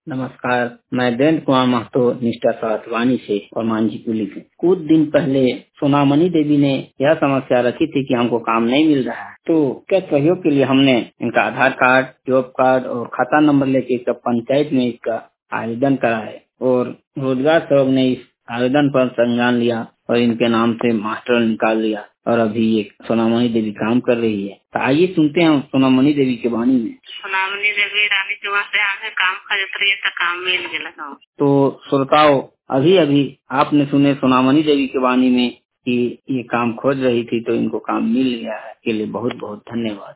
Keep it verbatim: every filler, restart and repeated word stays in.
नमस्कार, मैं देवेंद्र कुमार महतो निष्ठा सातवानी से और मांझी पुली से। कुछ दिन पहले सोनामणि देवी ने यह समस्या रखी थी कि हमको काम नहीं मिल रहा है, तो क्या सहयोग के लिए हमने इनका आधार कार्ड, जॉब कार्ड और खाता नंबर लेके इसका पंचायत में इसका आवेदन करा है और रोजगार सहयोग ने इस आवेदन पर संज्ञान लिया और इनके नाम से मास्टर निकाल लिया और अभी ये सोनामणि देवी काम कर रही है। तो आइए सुनते हैं सोनामणि देवी के वाणी में। सोनामणि देवी रानी के वहाँ से आगे काम करत रही तो काम मिल गया। तो श्रोताओं, अभी अभी आपने सुने सोनामणि देवी के वाणी में कि ये काम खोज रही थी तो इनको काम मिल गया है। के लिए बहुत बहुत धन्यवाद।